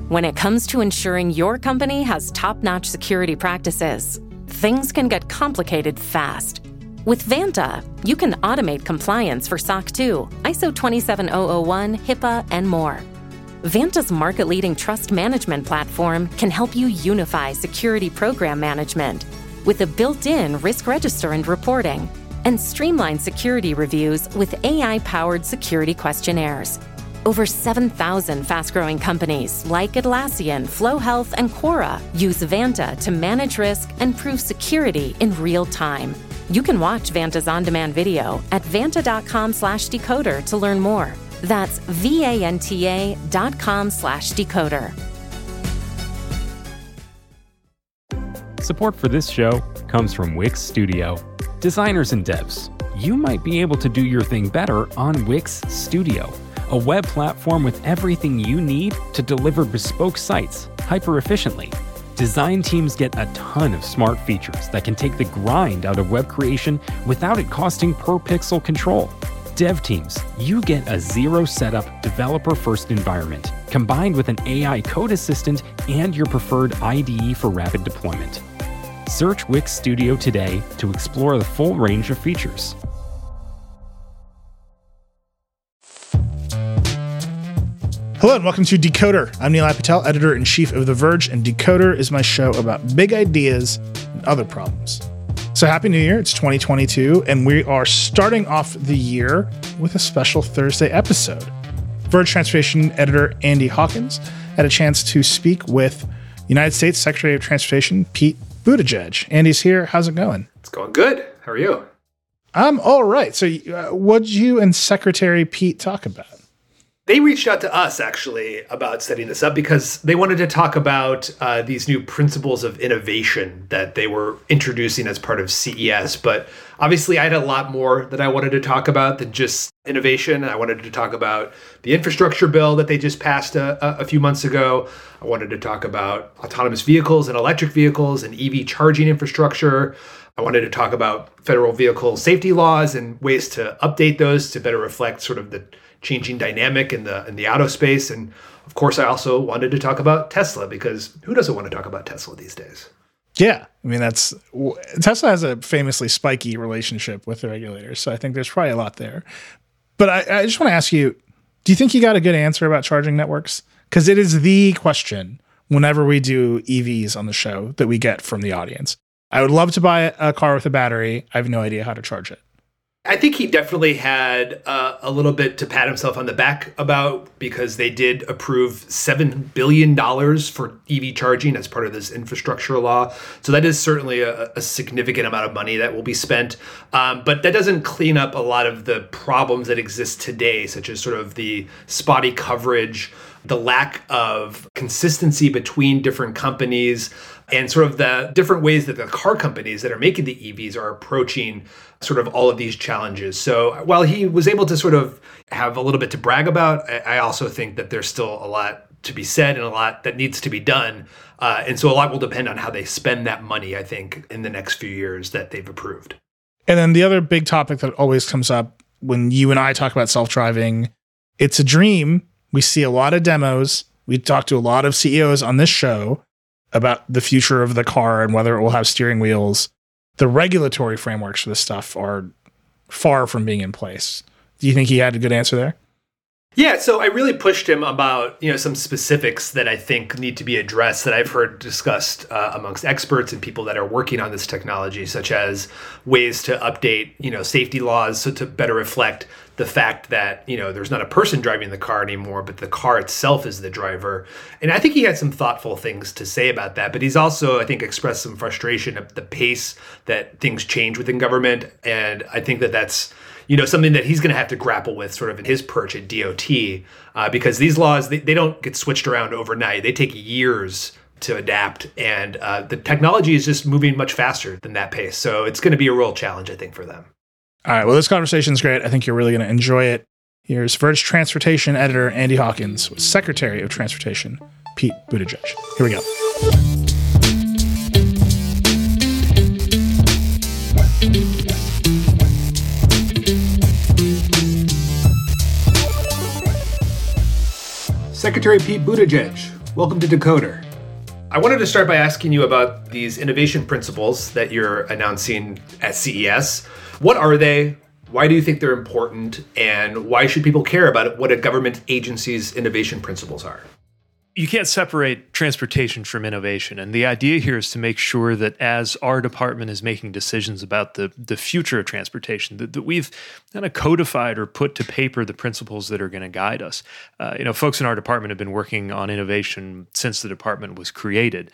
When it comes to ensuring your company has top-notch security practices, things can get complicated fast. With Vanta, you can automate compliance for SOC 2, ISO 27001, HIPAA, and more. Vanta's market-leading trust management platform can help you unify security program management with a built-in risk register and reporting, and streamline security reviews with AI-powered security questionnaires. Over 7,000 fast-growing companies like Atlassian, Flow Health, and Quora use Vanta to manage risk and prove security in real time. You can watch Vanta's on-demand video at vanta.com/decoder to learn more. That's vanta.com/decoder. Support for this show comes from Wix Studio. Designers and devs, you might be able to do your thing better on Wix Studio, a web platform with everything you need to deliver bespoke sites hyper-efficiently. Design teams get a ton of smart features that can take the grind out of web creation without it costing per pixel control. Dev teams, you get a zero-setup, developer-first environment, combined with an AI code assistant and your preferred IDE for rapid deployment. Search Wix Studio today to explore the full range of features. Hello and welcome to Decoder. I'm Nilay Patel, editor-in-chief of The Verge, and Decoder is my show about big ideas and other problems. So happy New Year, it's 2022, and we are starting off the year with a special Thursday episode. Verge Transportation editor Andy Hawkins had a chance to speak with United States Secretary of Transportation Pete Buttigieg. Andy's here. How's it going? It's going good. How are you? I'm all right. So what'd you and Secretary Pete talk about? They reached out to us, actually, about setting this up because they wanted to talk about these new principles of innovation that they were introducing as part of CES. But obviously, I had a lot more that I wanted to talk about than just innovation. I wanted to talk about the infrastructure bill that they just passed a few months ago. I wanted to talk about autonomous vehicles and electric vehicles and EV charging infrastructure. I wanted to talk about federal vehicle safety laws and ways to update those to better reflect sort of the changing dynamic in the auto space. And of course, I also wanted to talk about Tesla, because who doesn't want to talk about Tesla these days? Yeah. I mean, Tesla has a famously spiky relationship with the regulators. So I think there's probably a lot there. But I just want to ask you, do you think you got a good answer about charging networks? Because it is the question whenever we do EVs on the show that we get from the audience. I would love to buy a car with a battery. I have no idea how to charge it. I think he definitely had a little bit to pat himself on the back about, because they did approve $7 billion for EV charging as part of this infrastructure law. So that is certainly a significant amount of money that will be spent. But that doesn't clean up a lot of the problems that exist today, such as sort of the spotty coverage, the lack of consistency between different companies, and sort of the different ways that the car companies that are making the EVs are approaching sort of all of these challenges. So while he was able to sort of have a little bit to brag about, I also think that there's still a lot to be said and a lot that needs to be done. And so a lot will depend on how they spend that money, I think, in the next few years that they've approved. And then the other big topic that always comes up when you and I talk about self-driving, it's a dream. We see a lot of demos. We talk to a lot of CEOs on this show about the future of the car and whether it will have steering wheels. The regulatory frameworks for this stuff are far from being in place. Do you think he had a good answer there? Yeah, so I really pushed him about, some specifics that I think need to be addressed that I've heard discussed amongst experts and people that are working on this technology, such as ways to update, safety laws so to better reflect the fact that, there's not a person driving the car anymore, but the car itself is the driver. And I think he had some thoughtful things to say about that, but he's also, I think, expressed some frustration at the pace that things change within government. And I think that that's something that he's going to have to grapple with sort of in his perch at DOT, because these laws, they don't get switched around overnight. They take years to adapt, and the technology is just moving much faster than that pace. So it's going to be a real challenge, I think, for them. All right. Well, this conversation is great. I think you're really going to enjoy it. Here's Verge Transportation editor Andy Hawkins with Secretary of Transportation Pete Buttigieg. Here we go. Secretary Pete Buttigieg, Welcome to Decoder. I wanted to start by asking you about these innovation principles that you're announcing at CES. What are they? Why do you think they're important? And why should people care about what a government agency's innovation principles are? You can't separate transportation from innovation. And the idea here is to make sure that as our department is making decisions about the future of transportation, that we've kind of codified or put to paper the principles that are going to guide us. Folks in our department have been working on innovation since the department was created.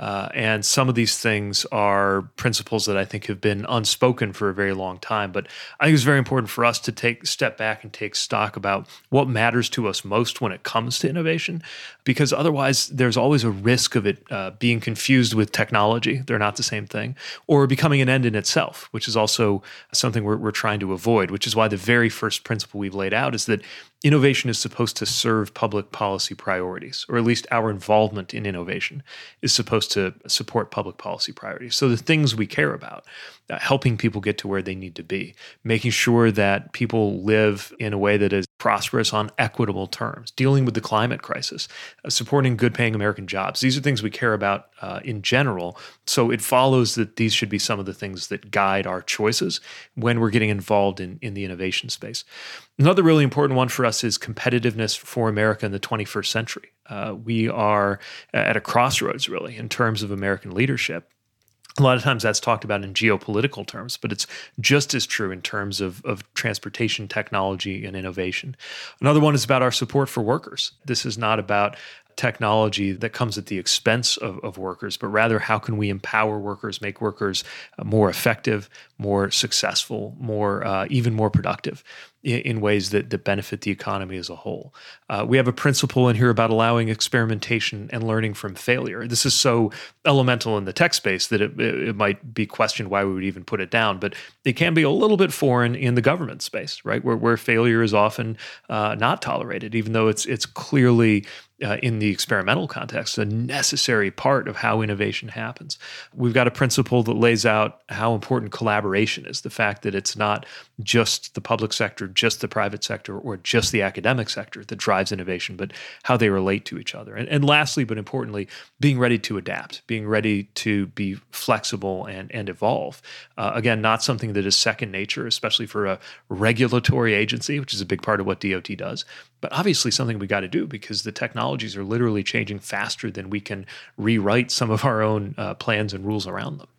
And some of these things are principles that I think have been unspoken for a very long time. But I think it's very important for us to take a step back and take stock about what matters to us most when it comes to innovation, because otherwise there's always a risk of it being confused with technology. They're not the same thing, or becoming an end in itself, which is also something we're trying to avoid, which is why the very first principle we've laid out is that innovation is supposed to serve public policy priorities, or at least our involvement in innovation is supposed to support public policy priorities. So the things we care about, helping people get to where they need to be, making sure that people live in a way that is prosperous on equitable terms, dealing with the climate crisis, supporting good-paying American jobs. These are things we care about in general. So it follows that these should be some of the things that guide our choices when we're getting involved in the innovation space. Another really important one for us is competitiveness for America in the 21st century. We are at a crossroads, really, in terms of American leadership. A lot of times that's talked about in geopolitical terms, but it's just as true in terms of transportation technology and innovation. Another one is about our support for workers. This is not about technology that comes at the expense of workers, but rather how can we empower workers, make workers more effective, more successful, even more productive in ways that benefit the economy as a whole. We have a principle in here about allowing experimentation and learning from failure. This is so elemental in the tech space that it might be questioned why we would even put it down, but it can be a little bit foreign in the government space, right? Where failure is often not tolerated, even though it's clearly in the experimental context, a necessary part of how innovation happens. We've got a principle that lays out how important collaboration is, the fact that it's not just the public sector, just the private sector, or just the academic sector that drives innovation, but how they relate to each other. And lastly, but importantly, being ready to adapt, being ready to be flexible and evolve. Again, not something that is second nature, especially for a regulatory agency, which is a big part of what DOT does, but obviously something we got to do because the technologies are literally changing faster than we can rewrite some of our own plans and rules around them.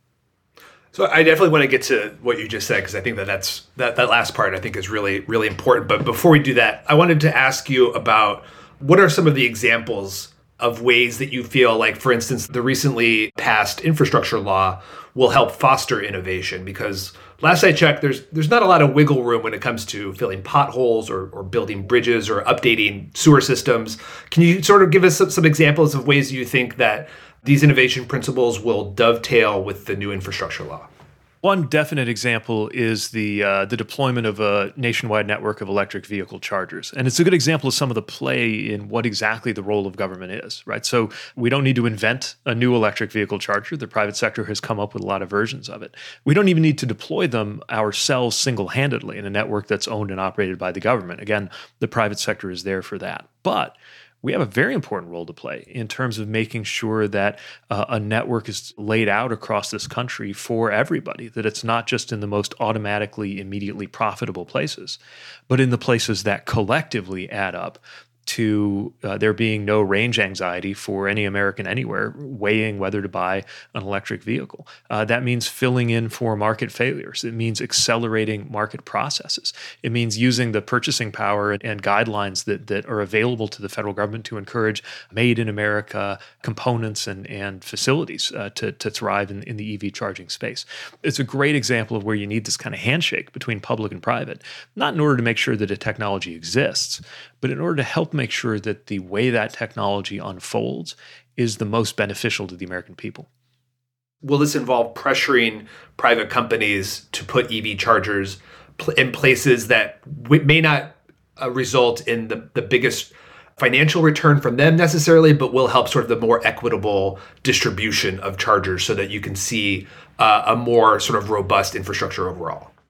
So I definitely want to get to what you just said, because I think that last part I think is really, really important. But before we do that, I wanted to ask you about what are some of the examples of ways that you feel like, for instance, the recently passed infrastructure law will help foster innovation? Because last I checked, there's not a lot of wiggle room when it comes to filling potholes or building bridges or updating sewer systems. Can you sort of give us some examples of ways you think that these innovation principles will dovetail with the new infrastructure law? One definite example is the deployment of a nationwide network of electric vehicle chargers. And it's a good example of some of the play in what exactly the role of government is, right? So we don't need to invent a new electric vehicle charger. The private sector has come up with a lot of versions of it. We don't even need to deploy them ourselves single-handedly in a network that's owned and operated by the government. Again, the private sector is there for that. But we have a very important role to play in terms of making sure that a network is laid out across this country for everybody, that it's not just in the most automatically, immediately profitable places, but in the places that collectively add up to there being no range anxiety for any American anywhere weighing whether to buy an electric vehicle. That means filling in for market failures. It means accelerating market processes. It means using the purchasing power and guidelines that are available to the federal government to encourage made in America components and facilities to thrive in the EV charging space. It's a great example of where you need this kind of handshake between public and private, not in order to make sure that a technology exists, but in order to help make sure that the way that technology unfolds is the most beneficial to the American people. Will this involve pressuring private companies to put EV chargers in places that may not result in the biggest financial return from them necessarily, but will help sort of the more equitable distribution of chargers so that you can see a more sort of robust infrastructure overall?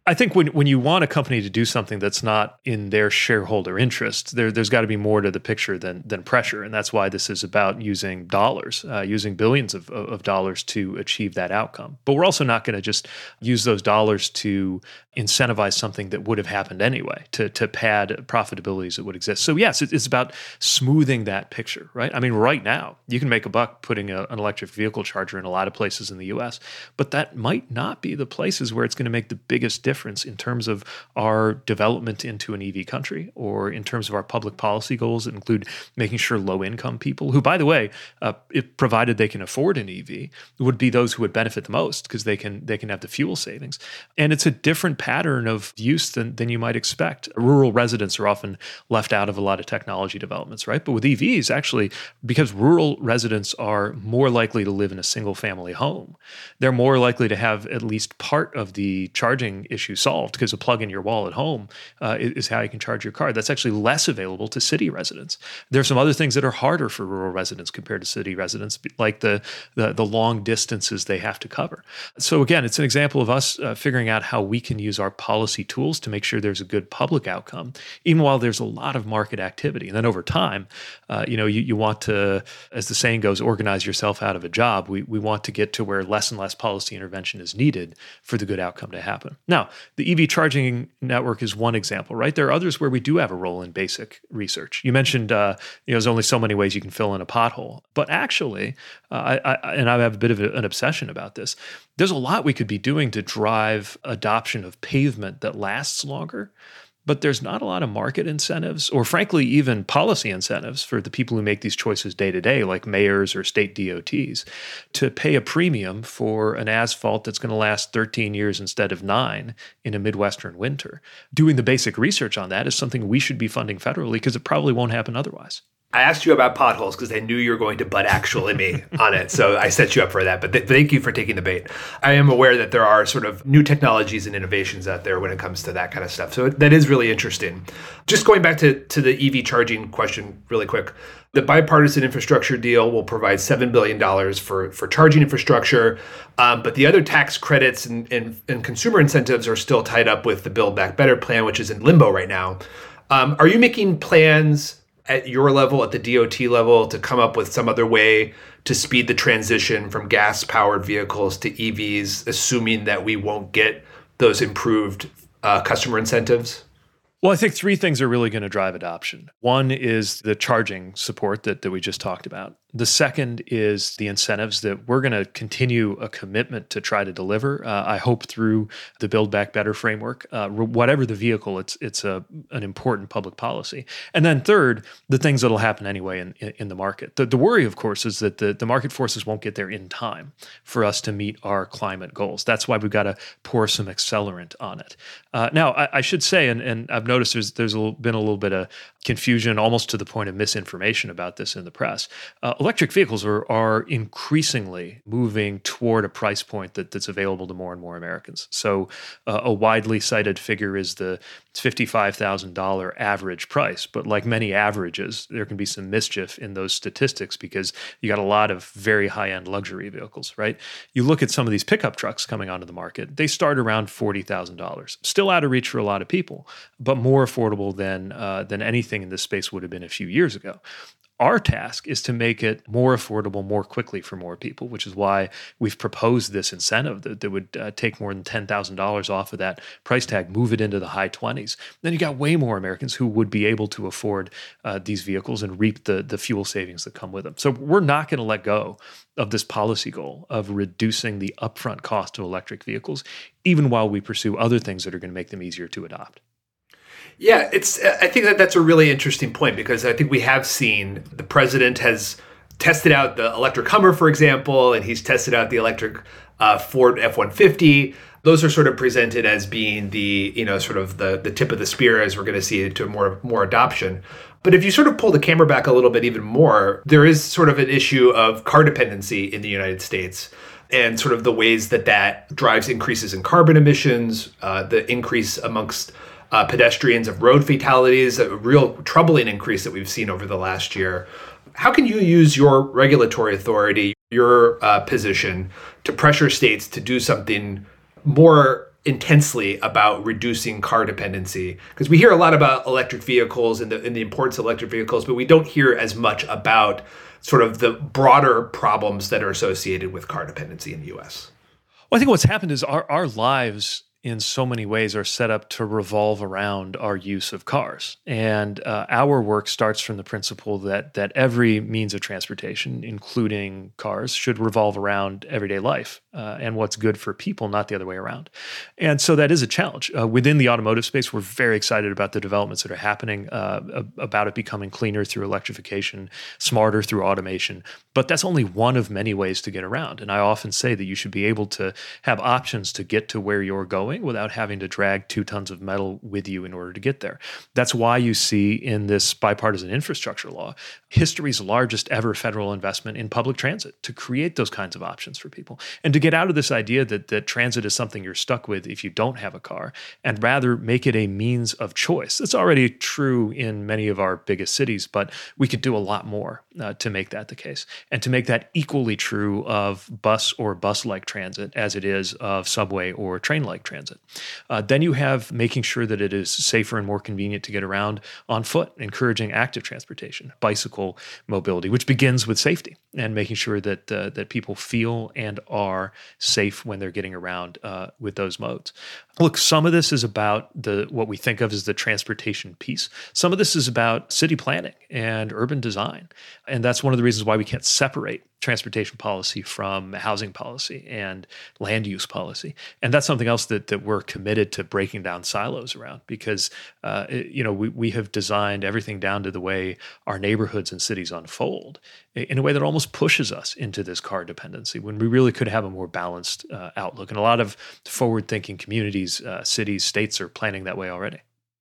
I think when you want a company to do something that's not in their shareholder interest, there's got to be more to the picture than pressure. And that's why this is about using dollars, using billions of dollars to achieve that outcome. But we're also not going to just use those dollars to incentivize something that would have happened anyway, to pad profitabilities that would exist. So yes, it's about smoothing that picture, right? I mean, right now, you can make a buck putting an electric vehicle charger in a lot of places in the US, but that might not be the places where it's going to make the biggest difference in terms of our development into an EV country, or in terms of our public policy goals that include making sure low-income people, who, by the way, if provided they can afford an EV, would be those who would benefit the most because they can have the fuel savings. And it's a different pattern of use than you might expect. Rural residents are often left out of a lot of technology developments, right? But with EVs, actually, because rural residents are more likely to live in a single-family home, they're more likely to have at least part of the charging issue solved, because a plug in your wall at home is how you can charge your car. That's actually less available to city residents. There's some other things that are harder for rural residents compared to city residents, like the long distances they have to cover. So again, it's an example of us figuring out how we can use our policy tools to make sure there's a good public outcome, even while there's a lot of market activity. And then over time, you want to, as the saying goes, organize yourself out of a job. We want to get to where less and less policy intervention is needed for the good outcome to happen. Now, the EV charging network is one example, right? There are others where we do have a role in basic research. You mentioned, there's only so many ways you can fill in a pothole. But actually, I have a bit of an obsession about this, there's a lot we could be doing to drive adoption of pavement that lasts longer. But there's not a lot of market incentives, or frankly, even policy incentives for the people who make these choices day to day, like mayors or state DOTs, to pay a premium for an asphalt that's going to last 13 years instead of 9 in a Midwestern winter. Doing the basic research on that is something we should be funding federally, because it probably won't happen otherwise. I asked you about potholes because I knew you were going to butt actually me on it. So I set you up for that. But thank you for taking the bait. I am aware that there are sort of new technologies and innovations out there when it comes to that kind of stuff. So that is really interesting. Just going back to the EV charging question really quick. The bipartisan infrastructure deal will provide $7 billion for charging infrastructure. But the other tax credits and consumer incentives are still tied up with the Build Back Better plan, which is in limbo right now. Are you making plans at your level, at the DOT level, to come up with some other way to speed the transition from gas-powered vehicles to EVs, assuming that we won't get those improved customer incentives? Well, I think three things are really going to drive adoption. One is the charging support that we just talked about. The second is the incentives that we're going to continue a commitment to try to deliver. I hope through the Build Back Better framework, whatever the vehicle, it's an important public policy. And then third, the things that'll happen anyway in the market. The worry, of course, is that the market forces won't get there in time for us to meet our climate goals. That's why we've got to pour some accelerant on it. Now, I should say, and I've noticed there's been a little bit of confusion, almost to the point of misinformation about this in the press. Electric vehicles are increasingly moving toward a price point that's available to more and more Americans. So a widely cited figure is the $55,000 average price. But like many averages, there can be some mischief in those statistics because you got a lot of very high-end luxury vehicles, right? You look at some of these pickup trucks coming onto the market, they start around $40,000. Still out of reach for a lot of people, but more affordable than anything in this space would have been a few years ago. Our task is to make it more affordable more quickly for more people, which is why we've proposed this incentive that would take more than $10,000 off of that price tag, move it into the high 20s. Then you got way more Americans who would be able to afford these vehicles and reap the fuel savings that come with them. So we're not going to let go of this policy goal of reducing the upfront cost of electric vehicles, even while we pursue other things that are going to make them easier to adopt. Yeah, I think that's a really interesting point, because I think we have seen the president has tested out the electric Hummer, for example, and he's tested out the electric Ford F-150. Those are sort of presented as being the sort of the tip of the spear as we're going to see to more adoption. But if you sort of pull the camera back a little bit even more, there is sort of an issue of car dependency in the United States, and sort of the ways that drives increases in carbon emissions, the increase amongst pedestrians of road fatalities, a real troubling increase that we've seen over the last year. How can you use your regulatory authority, your position, to pressure states to do something more intensely about reducing car dependency? Because we hear a lot about electric vehicles and the importance of electric vehicles, but we don't hear as much about sort of the broader problems that are associated with car dependency in the US. Well, I think what's happened is our lives in so many ways are set up to revolve around our use of cars. And our work starts from the principle that every means of transportation, including cars, should revolve around everyday life and what's good for people, not the other way around. And so that is a challenge. Within the automotive space, we're very excited about the developments that are happening, about it becoming cleaner through electrification, smarter through automation. But that's only one of many ways to get around. And I often say that you should be able to have options to get to where you're going without having to drag 2 tons of metal with you in order to get there. That's why you see in this bipartisan infrastructure law, history's largest ever federal investment in public transit to create those kinds of options for people and to get out of this idea that transit is something you're stuck with if you don't have a car, and rather make it a means of choice. That's already true in many of our biggest cities, but we could do a lot more to make that the case, and to make that equally true of bus or bus-like transit as it is of subway or train-like transit. Then you have making sure that it is safer and more convenient to get around on foot, encouraging active transportation, bicycle mobility, which begins with safety and making sure that people feel and are safe when they're getting around with those modes. Look, some of this is about what we think of as the transportation piece. Some of this is about city planning and urban design. And that's one of the reasons why we can't separate transportation policy from housing policy and land use policy. And that's something else that we're committed to breaking down silos around, because we have designed everything down to the way our neighborhoods and cities unfold in a way that almost pushes us into this car dependency when we really could have a more balanced outlook. And a lot of forward-thinking communities, cities, states are planning that way already.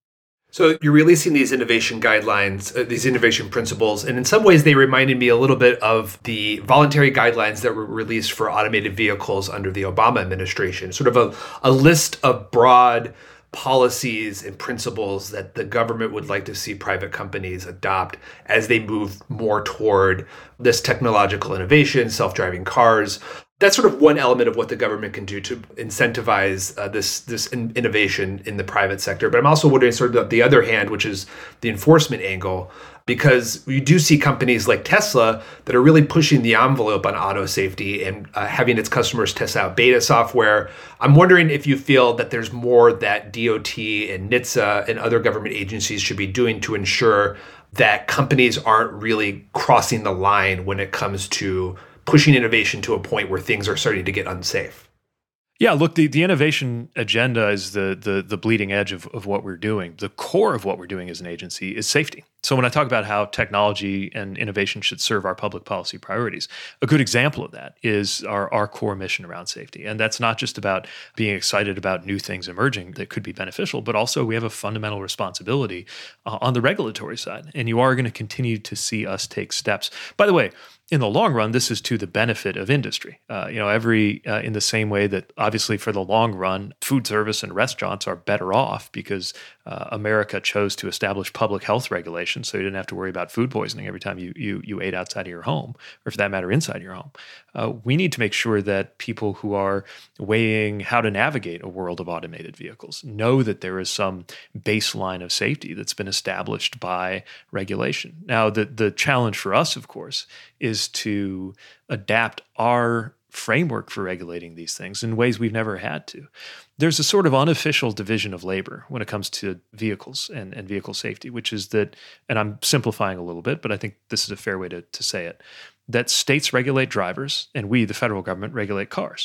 So you're releasing these innovation guidelines, these innovation principles, and in some ways they reminded me a little bit of the voluntary guidelines that were released for automated vehicles under the Obama administration, sort of a list of broad policies and principles that the government would like to see private companies adopt as they move more toward this technological innovation, self-driving cars. That's sort of one element of what the government can do to incentivize this innovation in the private sector. But I'm also wondering sort of the other hand, which is the enforcement angle, because you do see companies like Tesla that are really pushing the envelope on auto safety and having its customers test out beta software. I'm wondering if you feel that there's more that DOT and NHTSA and other government agencies should be doing to ensure that companies aren't really crossing the line when it comes to pushing innovation to a point where things are starting to get unsafe. Yeah, look, the innovation agenda is the bleeding edge of what we're doing. The core of what we're doing as an agency is safety. So when I talk about how technology and innovation should serve our public policy priorities, a good example of that is our core mission around safety. And that's not just about being excited about new things emerging that could be beneficial, but also we have a fundamental responsibility on the regulatory side. And you are going to continue to see us take steps. By the way, in the long run, this is to the benefit of industry. In the same way that obviously for the long run, food service and restaurants are better off because America chose to establish public health regulations so you didn't have to worry about food poisoning every time you ate outside of your home, or for that matter, inside your home. We need to make sure that people who are weighing how to navigate a world of automated vehicles know that there is some baseline of safety that's been established by regulation. Now, the challenge for us, of course, is to adapt our framework for regulating these things in ways we've never had to. There's a sort of unofficial division of labor when it comes to vehicles and vehicle safety, which is that, and I'm simplifying a little bit, but I think this is a fair way to say it, that states regulate drivers and we, the federal government, regulate cars.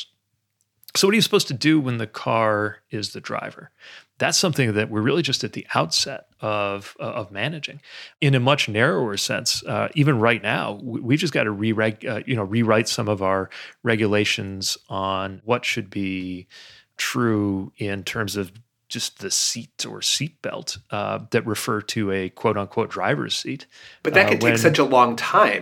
So what are you supposed to do when the car is the driver? That's something that we're really just at the outset of managing. In a much narrower sense, even right now, we've just got to rewrite some of our regulations on what should be true in terms of just the seat or seat belt that refer to a quote-unquote driver's seat. But that could take such a long time.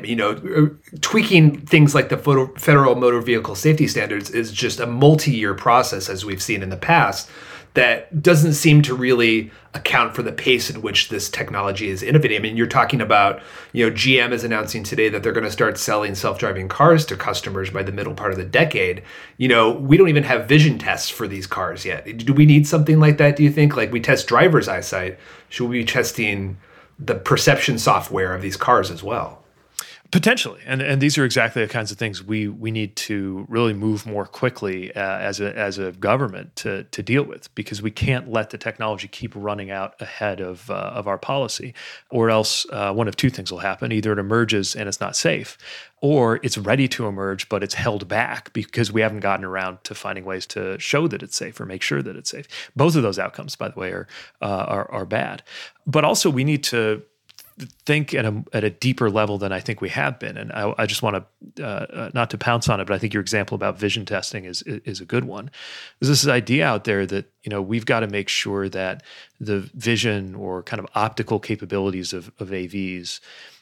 Tweaking things like the Federal Motor Vehicle Safety Standards is just a multi-year process, as we've seen in the past. that doesn't seem to really account for the pace at which this technology is innovating. I mean, you're talking about, GM is announcing today that they're going to start selling self-driving cars to customers by the middle part of the decade. We don't even have vision tests for these cars yet. Do we need something like that, do you think? Like we test driver's eyesight, should we be testing the perception software of these cars as well? Potentially, and these are exactly the kinds of things we need to really move more quickly as a government to deal with, because we can't let the technology keep running out ahead of our policy, or else one of two things will happen: either it emerges and it's not safe, or it's ready to emerge but it's held back because we haven't gotten around to finding ways to show that it's safe or make sure that it's safe. Both of those outcomes, by the way, are bad. But also, we need to think at a deeper level than I think we have been. And I just want to, not to pounce on it, but I think your example about vision testing is a good one. There's this idea out there that, we've got to make sure that the vision or kind of optical capabilities of AVs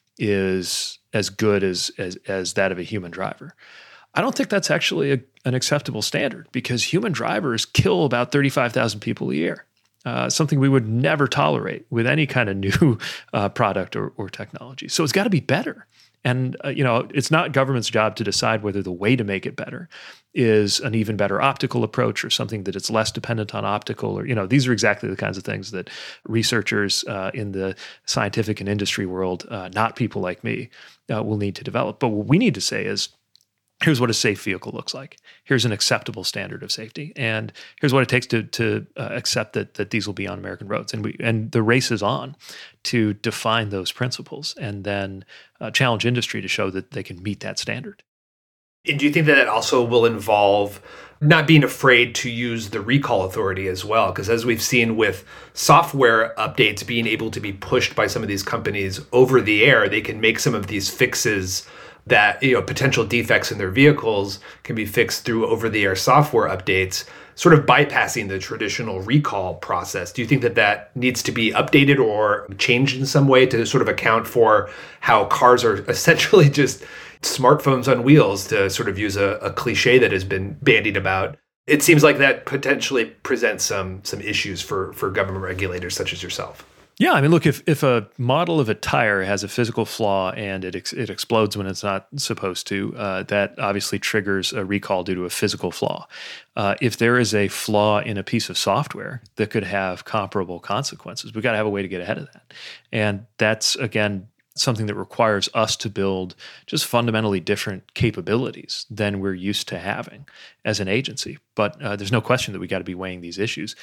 is as good as that of a human driver. I don't think that's actually an acceptable standard, because human drivers kill about 35,000 people a year. Something we would never tolerate with any kind of new product or technology. So it's got to be better. And, it's not government's job to decide whether the way to make it better is an even better optical approach or something that it's less dependent on optical, or, these are exactly the kinds of things that researchers in the scientific and industry world, not people like me, will need to develop. But what we need to say is, here's what a safe vehicle looks like. Here's an acceptable standard of safety, and here's what it takes to accept that these will be on American roads. And the race is on to define those principles, and then challenge industry to show that they can meet that standard. And do you think that also will involve not being afraid to use the recall authority as well? Because as we've seen with software updates being able to be pushed by some of these companies over the air, they can make some of these fixes that potential defects in their vehicles can be fixed through over-the-air software updates, sort of bypassing the traditional recall process. Do you think that needs to be updated or changed in some way to sort of account for how cars are essentially just smartphones on wheels, to sort of use a cliche that has been bandied about? It seems like that potentially presents some issues for government regulators such as yourself. Yeah, I mean, look, if a model of a tire has a physical flaw and it explodes when it's not supposed to, that obviously triggers a recall due to a physical flaw. If there is a flaw in a piece of software that could have comparable consequences, we've got to have a way to get ahead of that. And that's, again, something that requires us to build just fundamentally different capabilities than we're used to having as an agency. But there's no question that we got to be weighing these issues,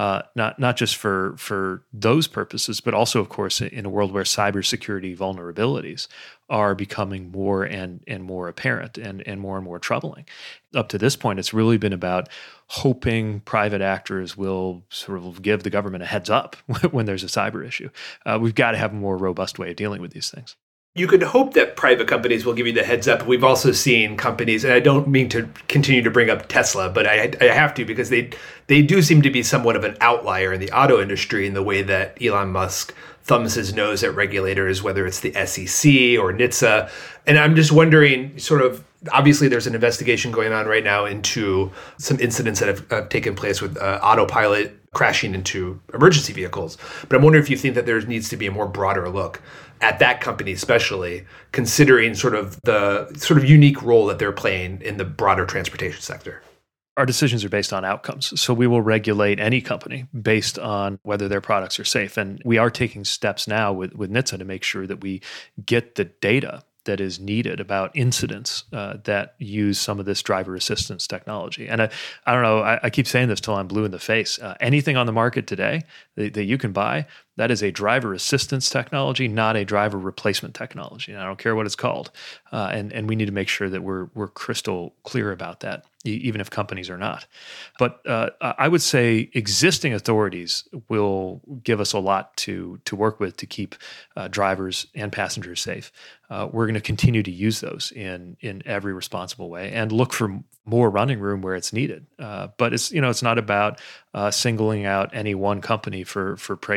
not just for those purposes, but also, of course, in a world where cybersecurity vulnerabilities are becoming more and more apparent and more troubling. Up to this point, it's really been about hoping private actors will sort of give the government a heads up when there's a cyber issue. We've got to have a more robust way of dealing with these things. You could hope that private companies will give you the heads up. We've also seen companies, and I don't mean to continue to bring up Tesla, but I have to, because they do seem to be somewhat of an outlier in the auto industry in the way that Elon Musk thumbs his nose at regulators, whether it's the SEC or NHTSA. And I'm just wondering, sort of, obviously there's an investigation going on right now into some incidents that have taken place with autopilot crashing into emergency vehicles. But I'm wondering if you think that there needs to be a more broader look at that company, especially considering sort of the sort of unique role that they're playing in the broader transportation sector. Our decisions are based on outcomes. So we will regulate any company based on whether their products are safe. And we are taking steps now with NHTSA to make sure that we get the data that is needed about incidents that use some of this driver assistance technology. And I don't know, I keep saying this till I'm blue in the face. Anything on the market today that you can buy, that is a driver assistance technology, not a driver replacement technology. And I don't care what it's called. And we need to make sure that we're crystal clear about that, even if companies are not. But I would say existing authorities will give us a lot to work with to keep drivers and passengers safe. We're going to continue to use those in every responsible way and look for more running room where it's needed. But it's not about singling out any one company for praise or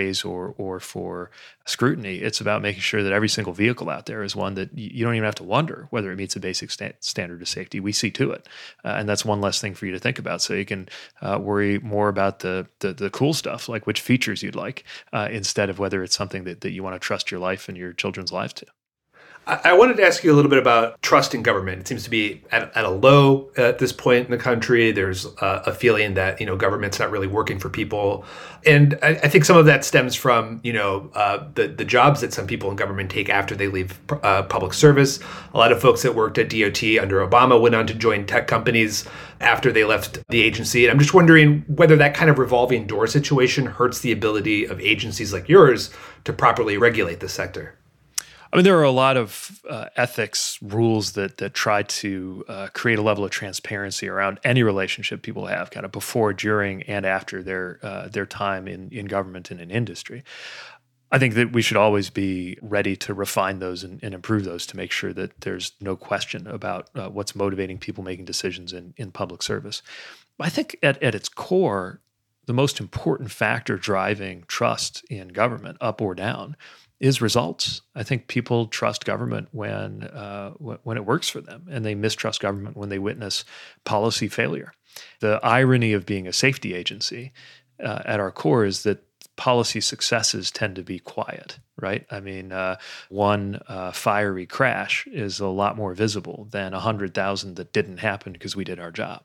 or for scrutiny. It's about making sure that every single vehicle out there is one that you don't even have to wonder whether it meets a basic standard of safety. We see to it. And that's one less thing for you to think about. So you can worry more about the cool stuff, like which features you'd like, instead of whether it's something that you want to trust your life and your children's lives to. I wanted to ask you a little bit about trust in government. It seems to be at a low at this point in the country. There's a feeling that, government's not really working for people. And I think some of that stems from, the jobs that some people in government take after they leave public service. A lot of folks that worked at DOT under Obama went on to join tech companies after they left the agency. And I'm just wondering whether that kind of revolving door situation hurts the ability of agencies like yours to properly regulate the sector. I mean, there are a lot of ethics rules that try to create a level of transparency around any relationship people have, kind of before, during, and after their time in government and in industry. I think that we should always be ready to refine those and improve those to make sure that there's no question about what's motivating people making decisions in public service. I think at its core, the most important factor driving trust in government, up or down, is results. I think people trust government when it works for them, and they mistrust government when they witness policy failure. The irony of being a safety agency at our core is that policy successes tend to be quiet, right? I mean, one fiery crash is a lot more visible than 100,000 that didn't happen because we did our job.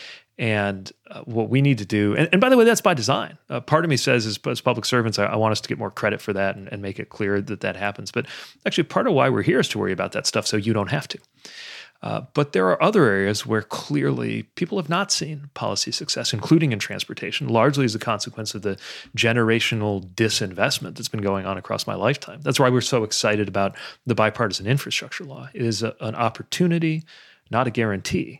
And what we need to do, and by the way, that's by design. Part of me says, as public servants, I want us to get more credit for that and make it clear that happens. But actually, part of why we're here is to worry about that stuff so you don't have to. But there are other areas where clearly people have not seen policy success, including in transportation, largely as a consequence of the generational disinvestment that's been going on across my lifetime. That's why we're so excited about the bipartisan infrastructure law. It is an opportunity, not a guarantee,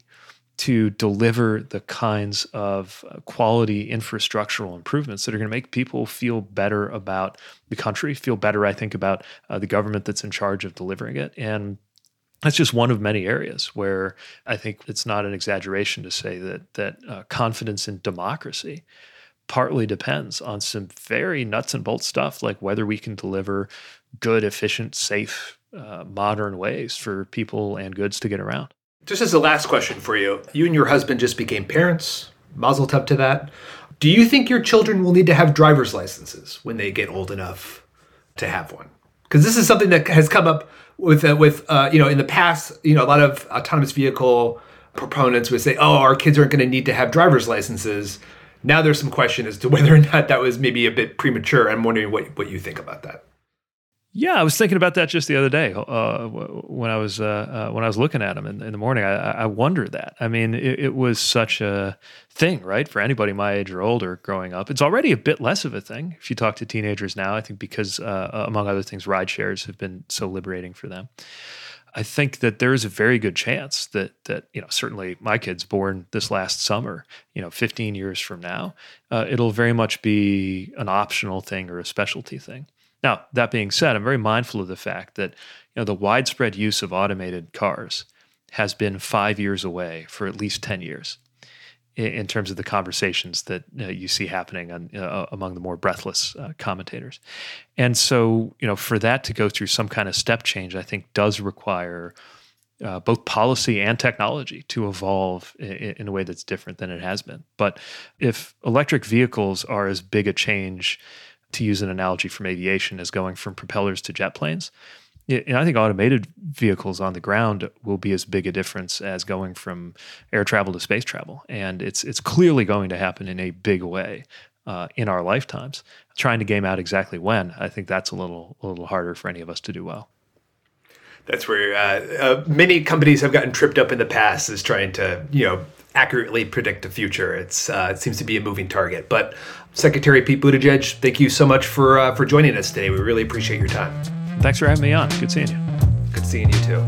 to deliver the kinds of quality infrastructural improvements that are going to make people feel better about the country, feel better, I think, about the government that's in charge of delivering it. And that's just one of many areas where I think it's not an exaggeration to say that confidence in democracy partly depends on some very nuts and bolts stuff, like whether we can deliver good, efficient, safe, modern ways for people and goods to get around. Just as a last question for you, you and your husband just became parents. Mazel tov to that. Do you think your children will need to have driver's licenses when they get old enough to have one? Because this is something that has come up with in the past. A lot of autonomous vehicle proponents would say, "Oh, our kids aren't going to need to have driver's licenses." Now there's some question as to whether or not that was maybe a bit premature. I'm wondering what you think about that. Yeah, I was thinking about that just the other day when I was looking at them in the morning. I wonder that. I mean, it was such a thing, right, for anybody my age or older growing up. It's already a bit less of a thing if you talk to teenagers now, I think, because among other things, ride shares have been so liberating for them. I think that there is a very good chance that certainly my kids born this last summer, 15 years from now, it'll very much be an optional thing or a specialty thing. Now, that being said, I'm very mindful of the fact that the widespread use of automated cars has been 5 years away for at least 10 years in terms of the conversations that you see happening among the more breathless commentators. And so, for that to go through some kind of step change, I think does require both policy and technology to evolve in a way that's different than it has been. But if electric vehicles are as big a change, to use an analogy from aviation, as going from propellers to jet planes, I think automated vehicles on the ground will be as big a difference as going from air travel to space travel. And it's clearly going to happen in a big way in our lifetimes. Trying to game out exactly when, I think that's a little harder for any of us to do well. That's where many companies have gotten tripped up in the past, is trying to, accurately predict the future. It seems to be a moving target. But Secretary Pete Buttigieg, thank you so much for joining us today. We really appreciate your time. Thanks for having me on. Good seeing you. Good seeing you too.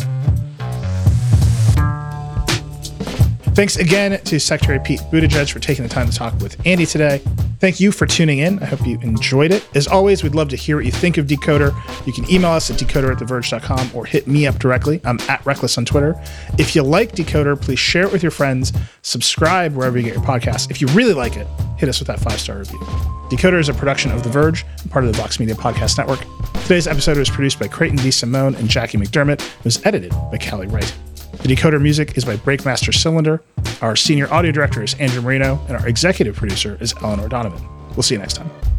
Thanks again to Secretary Pete Buttigieg for taking the time to talk with Andy today. Thank you for tuning in. I hope you enjoyed it. As always, we'd love to hear what you think of Decoder. You can email us at decoder@theverge.com or hit me up directly. I'm @Reckless on Twitter. If you like Decoder, please share it with your friends. Subscribe wherever you get your podcasts. If you really like it, hit us with that 5-star review. Decoder is a production of The Verge, and part of the Vox Media Podcast Network. Today's episode was produced by Creighton D. Simone and Jackie McDermott. It was edited by Callie Wright. The Decoder music is by Breakmaster Cylinder. Our senior audio director is Andrew Marino, and our executive producer is Eleanor Donovan. We'll see you next time.